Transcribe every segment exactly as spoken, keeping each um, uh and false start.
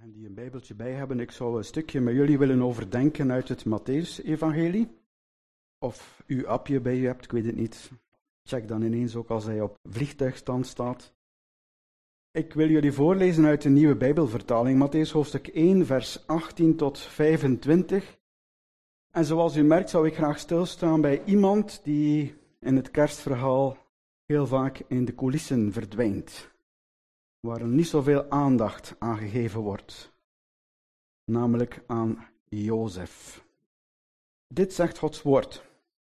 En die een bijbeltje bij hebben, ik zou een stukje met jullie willen overdenken uit het Mattheüs-evangelie. Of u appje bij u hebt, ik weet het niet. Check dan ineens ook als hij op vliegtuigstand staat. Ik wil jullie voorlezen uit de nieuwe Bijbelvertaling, Mattheüs hoofdstuk één, vers achttien tot vijfentwintig. En zoals u merkt zou ik graag stilstaan bij iemand die in het kerstverhaal heel vaak in de coulissen verdwijnt, waar er niet zoveel aandacht aan gegeven wordt, namelijk aan Jozef. Dit zegt Gods woord.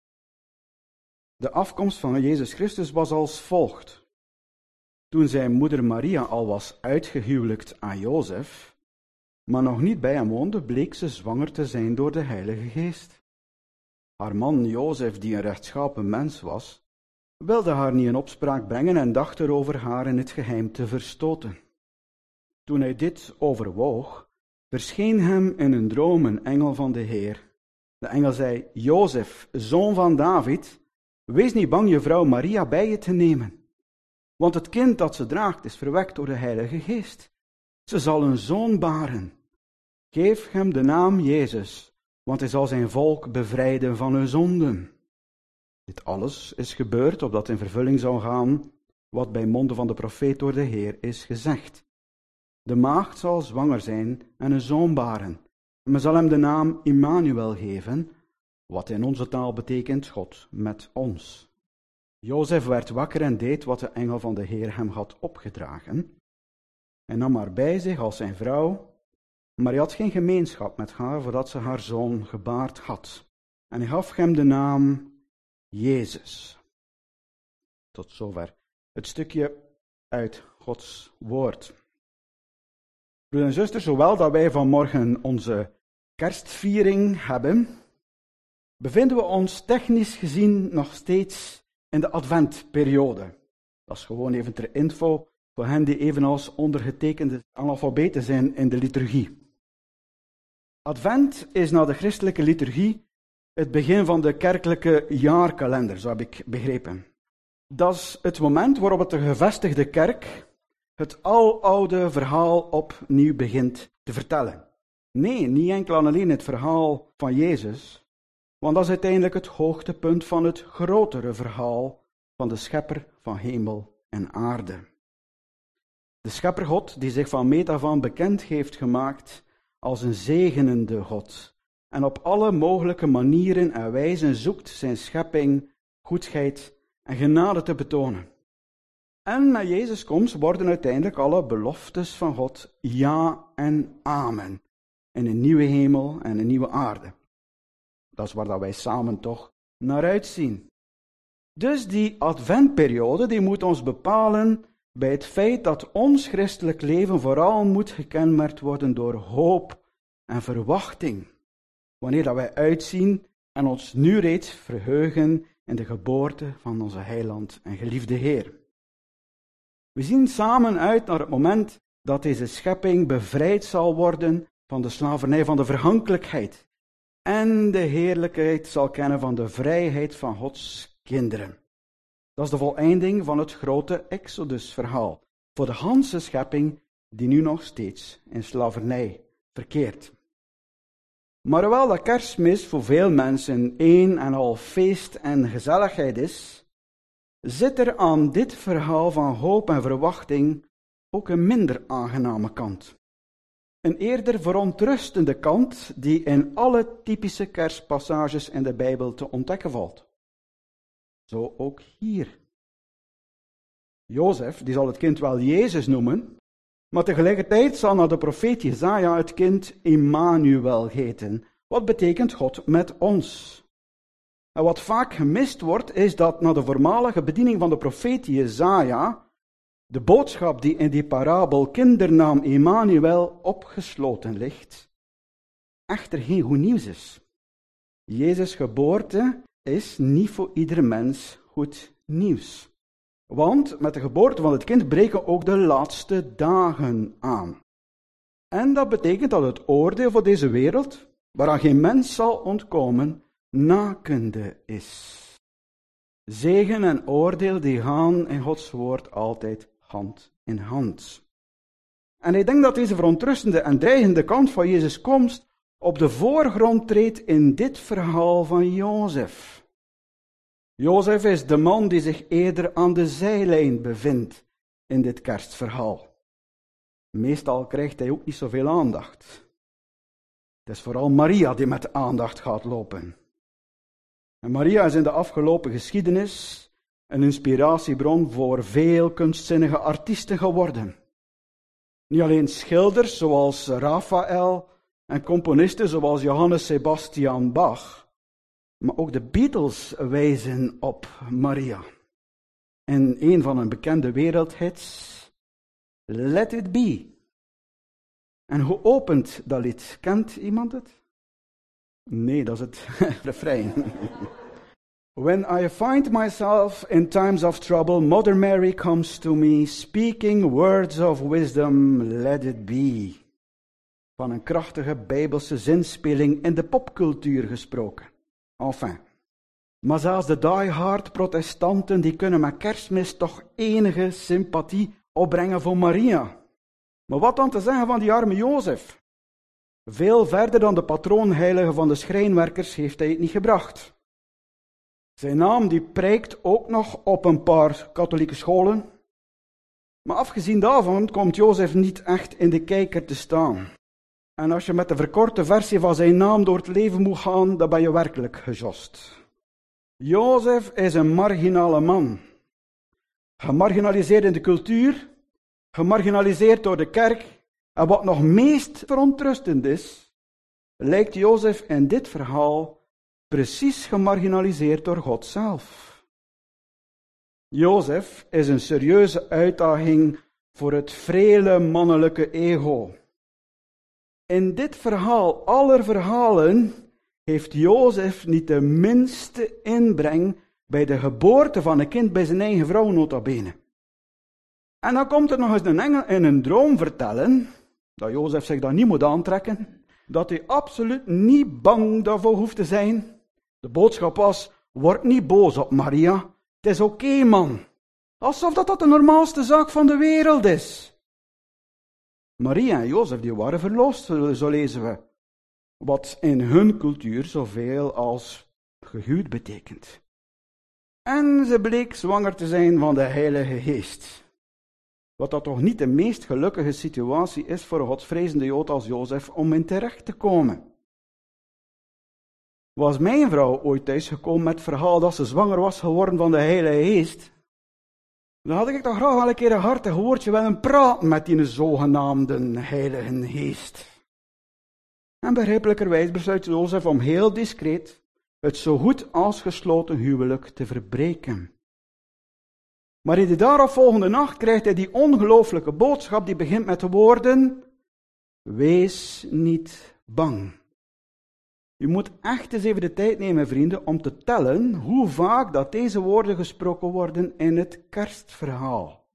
De afkomst van Jezus Christus was als volgt. Toen zijn moeder Maria al was uitgehuwelijkt aan Jozef, maar nog niet bij hem woonde, bleek ze zwanger te zijn door de Heilige Geest. Haar man Jozef, die een rechtschapen mens was, wilde haar niet in opspraak brengen en dacht erover haar in het geheim te verstoten. Toen hij dit overwoog, verscheen hem in een droom een engel van de Heer. De engel zei: Jozef, zoon van David, wees niet bang je vrouw Maria bij je te nemen. Want het kind dat ze draagt is verwekt door de Heilige Geest. Ze zal een zoon baren. Geef hem de naam Jezus, want hij zal zijn volk bevrijden van hun zonden. Dit alles is gebeurd opdat in vervulling zou gaan wat bij monden van de profeet door de Heer is gezegd. De maagd zal zwanger zijn en een zoon baren. En men zal hem de naam Immanuel geven, wat in onze taal betekent God met ons. Jozef werd wakker en deed wat de engel van de Heer hem had opgedragen. Hij nam haar bij zich als zijn vrouw, maar hij had geen gemeenschap met haar voordat ze haar zoon gebaard had. En hij gaf hem de naam Jezus. Tot zover het stukje uit Gods woord. Broeders en zusters, zowel dat wij vanmorgen onze kerstviering hebben, bevinden we ons technisch gezien nog steeds in de adventperiode. Dat is gewoon even ter info voor hen die evenals ondergetekende analfabeten zijn in de liturgie. Advent is naar de christelijke liturgie het begin van de kerkelijke jaarkalender, zo heb ik begrepen. Dat is het moment waarop het de gevestigde kerk het aloude verhaal opnieuw begint te vertellen. Nee, niet enkel en alleen het verhaal van Jezus, want dat is uiteindelijk het hoogtepunt van het grotere verhaal van de schepper van hemel en aarde. De scheppergod die zich van meet af aan bekend heeft gemaakt als een zegenende God en op alle mogelijke manieren en wijzen zoekt zijn schepping goedheid en genade te betonen. En met Jezus' komst worden uiteindelijk alle beloftes van God ja en amen in een nieuwe hemel en een nieuwe aarde. Dat is waar dat wij samen toch naar uitzien. Dus die adventperiode die moet ons bepalen bij het feit dat ons christelijk leven vooral moet gekenmerkt worden door hoop en verwachting. Wanneer dat wij uitzien en ons nu reeds verheugen in de geboorte van onze heiland en geliefde Heer. We zien samen uit naar het moment dat deze schepping bevrijd zal worden van de slavernij van de vergankelijkheid en de heerlijkheid zal kennen van de vrijheid van Gods kinderen. Dat is de voleinding van het grote Exodus-verhaal voor de ganse schepping die nu nog steeds in slavernij verkeert. Maar hoewel de kerstmis voor veel mensen een en al feest en gezelligheid is, zit er aan dit verhaal van hoop en verwachting ook een minder aangename kant. Een eerder verontrustende kant die in alle typische kerstpassages in de Bijbel te ontdekken valt. Zo ook hier. Jozef, die zal het kind wel Jezus noemen, maar tegelijkertijd zal naar de profeet Jesaja het kind Immanuel heten, wat betekent God met ons. En wat vaak gemist wordt, is dat na de voormalige bediening van de profeet Jesaja, de boodschap die in die parabel kindernaam Immanuel opgesloten ligt, echter geen goed nieuws is. Jezus' geboorte is niet voor ieder mens goed nieuws. Want met de geboorte van het kind breken ook de laatste dagen aan. En dat betekent dat het oordeel voor deze wereld, waaraan geen mens zal ontkomen, nakende is. Zegen en oordeel die gaan in Gods woord altijd hand in hand. En ik denk dat deze verontrustende en dreigende kant van Jezus' komst op de voorgrond treedt in dit verhaal van Jozef. Jozef is de man die zich eerder aan de zijlijn bevindt in dit kerstverhaal. Meestal krijgt hij ook niet zoveel aandacht. Het is vooral Maria die met de aandacht gaat lopen. En Maria is in de afgelopen geschiedenis een inspiratiebron voor veel kunstzinnige artiesten geworden. Niet alleen schilders zoals Raphaël en componisten zoals Johannes Sebastian Bach, maar ook de Beatles wijzen op Maria. In een van hun bekende wereldhits, Let It Be. En hoe opent dat lied? Kent iemand het? Nee, dat is het refrein. When I find myself in times of trouble, Mother Mary comes to me, speaking words of wisdom, let it be. Van een krachtige Bijbelse zinspeling in de popcultuur gesproken. Enfin. Maar zelfs de die-hard protestanten, die kunnen met Kerstmis toch enige sympathie opbrengen voor Maria. Maar wat dan te zeggen van die arme Jozef? Veel verder dan de patroonheilige van de schrijnwerkers heeft hij het niet gebracht. Zijn naam die prijkt ook nog op een paar katholieke scholen. Maar afgezien daarvan komt Jozef niet echt in de kijker te staan. En als je met de verkorte versie van zijn naam door het leven moet gaan, dan ben je werkelijk gejost. Jozef is een marginale man. Gemarginaliseerd in de cultuur, gemarginaliseerd door de kerk. En wat nog meest verontrustend is, lijkt Jozef in dit verhaal precies gemarginaliseerd door God zelf. Jozef is een serieuze uitdaging voor het vrele mannelijke ego. In dit verhaal aller verhalen heeft Jozef niet de minste inbreng bij de geboorte van een kind bij zijn eigen vrouw nota bene. En dan komt er nog eens een engel in een droom vertellen, dat Jozef zich dat niet moet aantrekken, dat hij absoluut niet bang daarvoor hoeft te zijn. De boodschap was, word niet boos op Maria, het is oké okay, man. Alsof dat, dat de normaalste zaak van de wereld is. Maria en Jozef die waren verlost, zo lezen we. Wat in hun cultuur zoveel als gehuwd betekent. En ze bleek zwanger te zijn van de Heilige Geest. Wat dat toch niet de meest gelukkige situatie is voor een godsvrezende Jood als Jozef om in terecht te komen. Was mijn vrouw ooit thuisgekomen met het verhaal dat ze zwanger was geworden van de Heilige Geest, dan had ik toch graag wel een keer een hartig woordje willen praten met die zogenaamde Heilige Geest. En begrijpelijkerwijs besluit Jozef om heel discreet het zo goed als gesloten huwelijk te verbreken. Maar in de daaropvolgende nacht krijgt hij die ongelooflijke boodschap die begint met de woorden: wees niet bang. U moet echt eens even de tijd nemen, vrienden, om te tellen hoe vaak dat deze woorden gesproken worden in het kerstverhaal.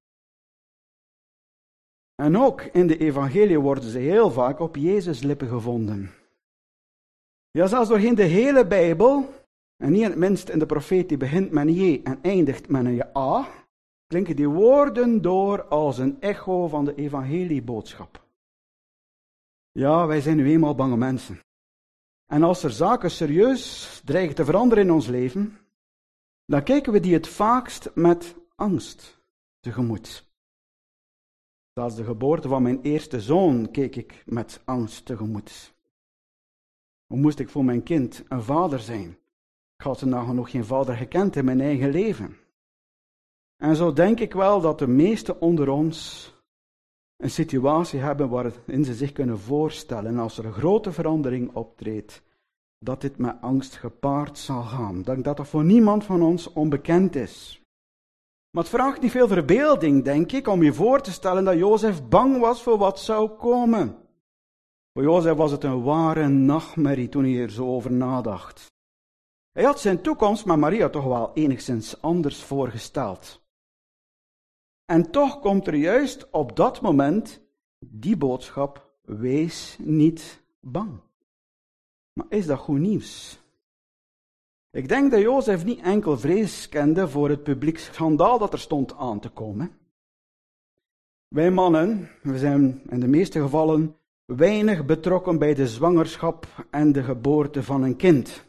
En ook in de evangelie worden ze heel vaak op Jezus' lippen gevonden. Ja, zelfs doorheen de hele Bijbel, en niet in het minst in de profeet die begint met een J en eindigt met een A, klinken die woorden door als een echo van de evangelieboodschap. Ja, wij zijn nu eenmaal bange mensen. En als er zaken serieus dreigen te veranderen in ons leven, dan kijken we die het vaakst met angst tegemoet. Zelfs de geboorte van mijn eerste zoon keek ik met angst tegemoet. Hoe moest ik voor mijn kind een vader zijn? Ik had nog geen vader gekend in mijn eigen leven. En zo denk ik wel dat de meesten onder ons een situatie hebben waarin ze zich kunnen voorstellen, als er een grote verandering optreedt, dat dit met angst gepaard zal gaan. Ik denk dat dat voor niemand van ons onbekend is. Maar het vraagt niet veel verbeelding, denk ik, om je voor te stellen dat Jozef bang was voor wat zou komen. Voor Jozef was het een ware nachtmerrie toen hij er zo over nadacht. Hij had zijn toekomst met Maria toch wel enigszins anders voorgesteld. En toch komt er juist op dat moment die boodschap: wees niet bang. Maar is dat goed nieuws? Ik denk dat Jozef niet enkel vrees kende voor het publiek schandaal dat er stond aan te komen. Wij mannen, we zijn in de meeste gevallen weinig betrokken bij de zwangerschap en de geboorte van een kind.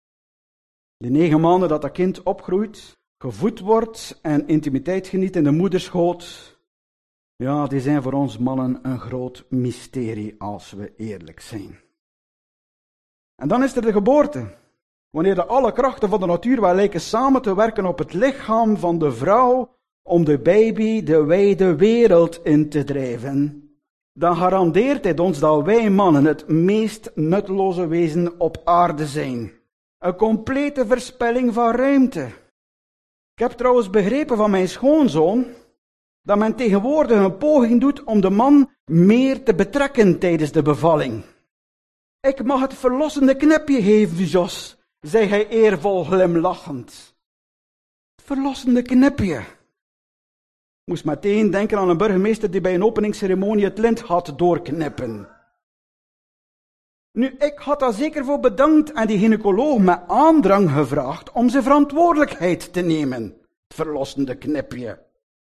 De negen maanden dat dat kind opgroeit, gevoed wordt en intimiteit geniet in de moederschoot, ja, die zijn voor ons mannen een groot mysterie als we eerlijk zijn. En dan is er de geboorte. Wanneer de alle krachten van de natuur wel lijken samen te werken op het lichaam van de vrouw om de baby de wijde wereld in te drijven, dan garandeert dit ons dat wij mannen het meest nutteloze wezen op aarde zijn. Een complete verspilling van ruimte. Ik heb trouwens begrepen van mijn schoonzoon dat men tegenwoordig een poging doet om de man meer te betrekken tijdens de bevalling. Ik mag het verlossende knipje geven, Jos, zei hij eervol glimlachend. Het verlossende knipje. Ik moest meteen denken aan een burgemeester die bij een openingsceremonie het lint had doorknippen. Nu, ik had daar zeker voor bedankt en die gynaecoloog met aandrang gevraagd om zijn verantwoordelijkheid te nemen. Het verlossende knipje.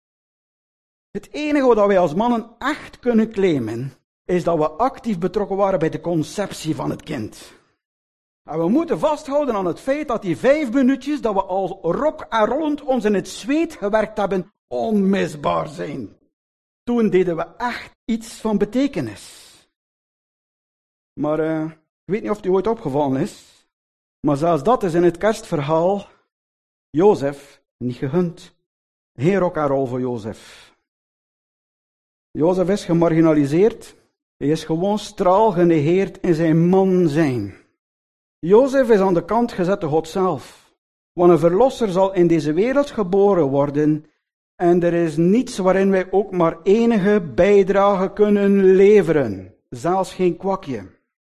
Het enige wat wij als mannen echt kunnen claimen, is dat we actief betrokken waren bij de conceptie van het kind. En we moeten vasthouden aan het feit dat die vijf minuutjes dat we al rok en rollend ons in het zweet gewerkt hebben, onmisbaar zijn. Toen deden we echt iets van betekenis. Maar uh, ik weet niet of het u ooit opgevallen is, maar zelfs dat is in het kerstverhaal Jozef niet gegund. Geen rock en roll voor Jozef. Jozef is gemarginaliseerd. Hij is gewoon straal genegeerd in zijn man zijn. Jozef is aan de kant gezet door God zelf. Want een verlosser zal in deze wereld geboren worden en er is niets waarin wij ook maar enige bijdrage kunnen leveren. Zelfs geen kwakje.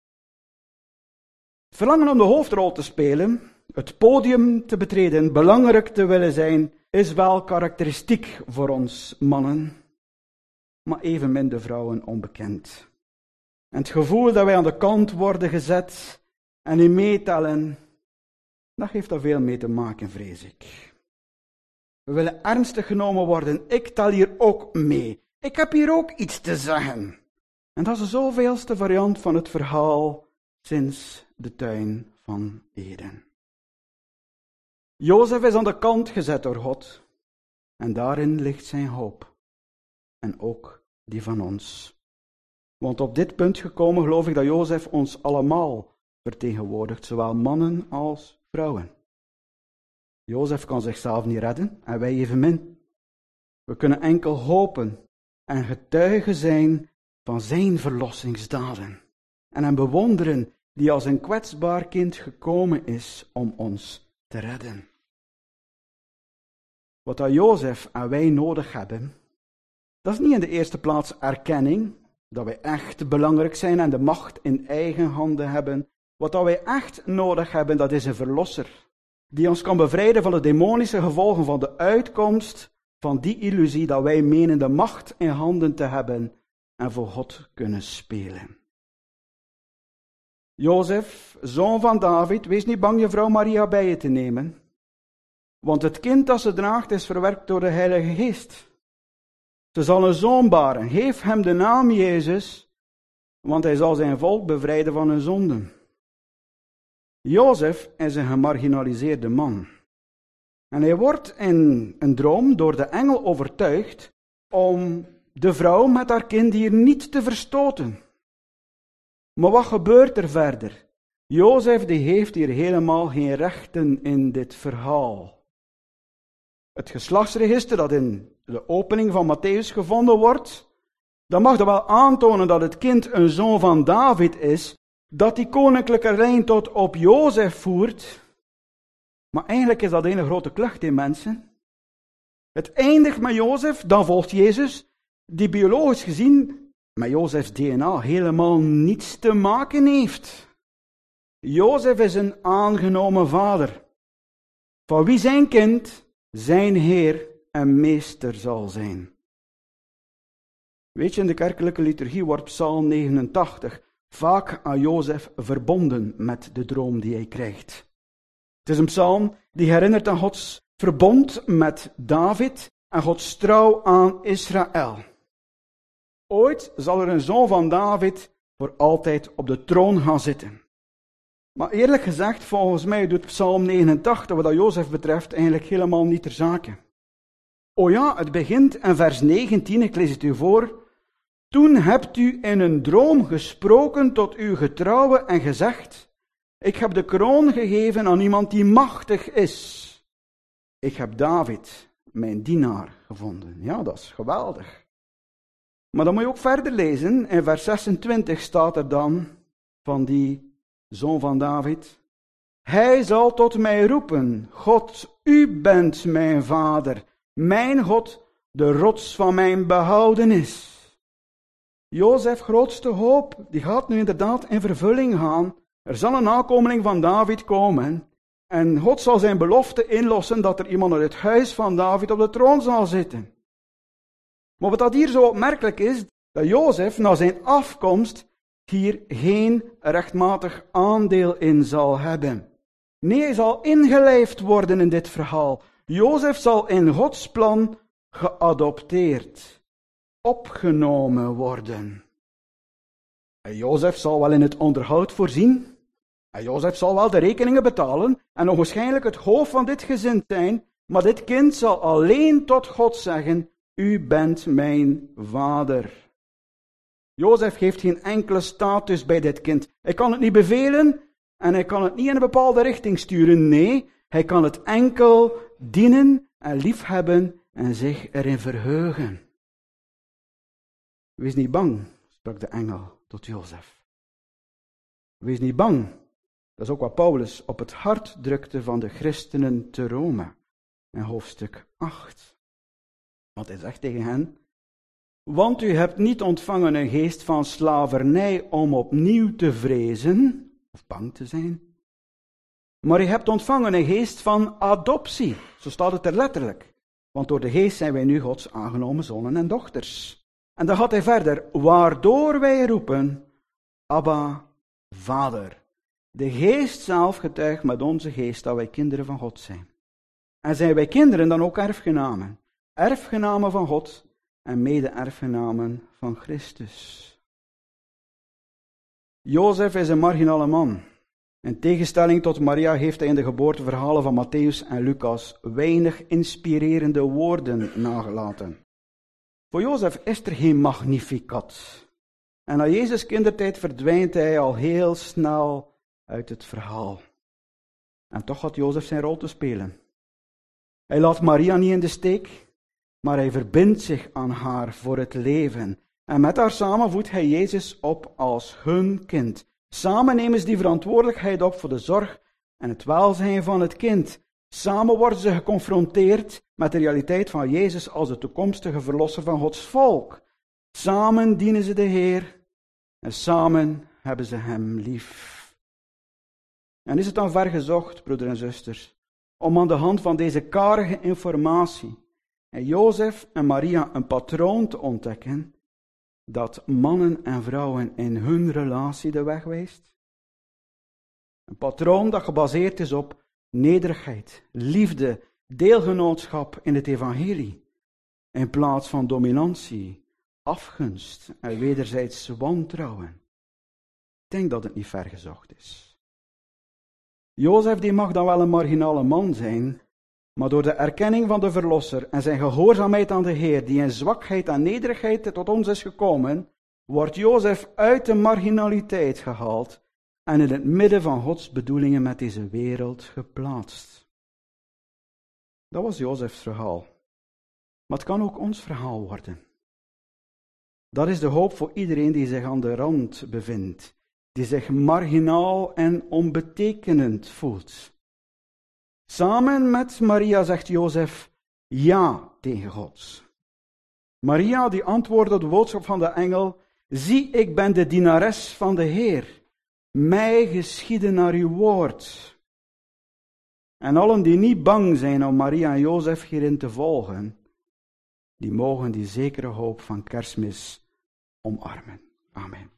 Het verlangen om de hoofdrol te spelen, het podium te betreden, belangrijk te willen zijn, is wel karakteristiek voor ons mannen, maar evenmin de vrouwen onbekend. En het gevoel dat wij aan de kant worden gezet en in meetellen, dat heeft daar veel mee te maken, vrees ik. We willen ernstig genomen worden. Ik tel hier ook mee. Ik heb hier ook iets te zeggen. En dat is de zoveelste variant van het verhaal sinds de tuin van Eden. Jozef is aan de kant gezet door God. En daarin ligt zijn hoop. En ook die van ons. Want op dit punt gekomen geloof ik dat Jozef ons allemaal vertegenwoordigt, zowel mannen als vrouwen. Jozef kan zichzelf niet redden en wij evenmin. We kunnen enkel hopen en getuigen zijn van zijn verlossingsdaden. En hem bewonderen die als een kwetsbaar kind gekomen is om ons te redden. Wat dat Jozef en wij nodig hebben, dat is niet in de eerste plaats erkenning, dat wij echt belangrijk zijn en de macht in eigen handen hebben. Wat dat wij echt nodig hebben, dat is een verlosser, die ons kan bevrijden van de demonische gevolgen van de uitkomst van die illusie dat wij menen de macht in handen te hebben en voor God kunnen spelen. Jozef, zoon van David, wees niet bang je vrouw Maria bij je te nemen, want het kind dat ze draagt is verwerkt door de Heilige Geest. Ze zal een zoon baren, geef hem de naam Jezus, want hij zal zijn volk bevrijden van hun zonden. Jozef is een gemarginaliseerde man. En hij wordt in een droom door de engel overtuigd om de vrouw met haar kind hier niet te verstoten. Maar wat gebeurt er verder? Jozef die heeft hier helemaal geen rechten in dit verhaal. Het geslachtsregister dat in de opening van Matthäus gevonden wordt, dat mag er wel aantonen dat het kind een zoon van David is, dat die koninklijke lijn tot op Jozef voert. Maar eigenlijk is dat een grote klucht in mensen. Het eindigt met Jozef, dan volgt Jezus, die biologisch gezien met Jozefs D N A helemaal niets te maken heeft. Jozef is een aangenomen vader, van wie zijn kind zijn Heer en Meester zal zijn. Weet je, in de kerkelijke liturgie wordt Psalm negenentachtig vaak aan Jozef verbonden met de droom die hij krijgt. Het is een psalm die herinnert aan Gods verbond met David en Gods trouw aan Israël. ooit zal er een zoon van David voor altijd op de troon gaan zitten. Maar eerlijk gezegd, volgens mij doet Psalm negenentachtig, wat dat Jozef betreft, eigenlijk helemaal niet ter zake. O ja, het begint in vers negentien, ik lees het u voor. Toen hebt u in een droom gesproken tot uw getrouwe en gezegd, ik heb de kroon gegeven aan iemand die machtig is. Ik heb David, mijn dienaar, gevonden. Ja, dat is geweldig. Maar dan moet je ook verder lezen. In vers zesentwintig staat er dan van die zoon van David. Hij zal tot mij roepen, God, u bent mijn vader, mijn God, de rots van mijn behoudenis. Jozefs grootste hoop, die gaat nu inderdaad in vervulling gaan. Er zal een nakomeling van David komen. En God zal zijn belofte inlossen dat er iemand uit het huis van David op de troon zal zitten. Maar wat dat hier zo opmerkelijk is, dat Jozef na zijn afkomst hier geen rechtmatig aandeel in zal hebben. Nee, hij zal ingelijfd worden in dit verhaal. Jozef zal in Gods plan geadopteerd, opgenomen worden. En Jozef zal wel in het onderhoud voorzien. En Jozef zal wel de rekeningen betalen en onwaarschijnlijk het hoofd van dit gezin zijn, maar dit kind zal alleen tot God zeggen, u bent mijn vader. Jozef geeft geen enkele status bij dit kind. Hij kan het niet bevelen en hij kan het niet in een bepaalde richting sturen. Nee, hij kan het enkel dienen en liefhebben en zich erin verheugen. Wees niet bang, sprak de engel tot Jozef. Wees niet bang. Dat is ook wat Paulus op het hart drukte van de christenen te Rome, in hoofdstuk acht. Want hij zegt tegen hen, want u hebt niet ontvangen een geest van slavernij om opnieuw te vrezen, of bang te zijn, maar u hebt ontvangen een geest van adoptie, zo staat het er letterlijk. Want door de geest zijn wij nu Gods aangenomen zonen en dochters. En dan gaat hij verder, waardoor wij roepen, Abba, Vader. De geest zelf getuigt met onze geest dat wij kinderen van God zijn. En zijn wij kinderen dan ook erfgenamen. Erfgenamen van God en mede-erfgenamen van Christus. Jozef is een marginale man. In tegenstelling tot Maria heeft hij in de geboorteverhalen van Matthäus en Lucas weinig inspirerende woorden nagelaten. Voor Jozef is er geen magnificat. En na Jezus' kindertijd verdwijnt hij al heel snel uit het verhaal. En toch had Jozef zijn rol te spelen. Hij laat Maria niet in de steek, maar hij verbindt zich aan haar voor het leven. En met haar samen voedt hij Jezus op als hun kind. Samen nemen ze die verantwoordelijkheid op voor de zorg en het welzijn van het kind. Samen worden ze geconfronteerd met de realiteit van Jezus als de toekomstige verlosser van Gods volk. Samen dienen ze de Heer en samen hebben ze hem lief. En is het dan ver gezocht, broeders en zusters, om aan de hand van deze karige informatie en Jozef en Maria een patroon te ontdekken dat mannen en vrouwen in hun relatie de weg wijst? Een patroon dat gebaseerd is op nederigheid, liefde, deelgenootschap in het evangelie, in plaats van dominantie, afgunst en wederzijds wantrouwen. Ik denk dat het niet ver gezocht is. Jozef die mag dan wel een marginale man zijn, maar door de erkenning van de Verlosser en zijn gehoorzaamheid aan de Heer, die in zwakheid en nederigheid tot ons is gekomen, wordt Jozef uit de marginaliteit gehaald en in het midden van Gods bedoelingen met deze wereld geplaatst. Dat was Jozefs verhaal. Maar het kan ook ons verhaal worden. Dat is de hoop voor iedereen die zich aan de rand bevindt, die zich marginaal en onbetekenend voelt. Samen met Maria zegt Jozef ja tegen God. Maria die antwoordt op de boodschap van de engel, zie, ik ben de dienares van de Heer. Mij geschieden naar uw woord. En allen die niet bang zijn om Maria en Jozef hierin te volgen, die mogen die zekere hoop van Kerstmis omarmen. Amen.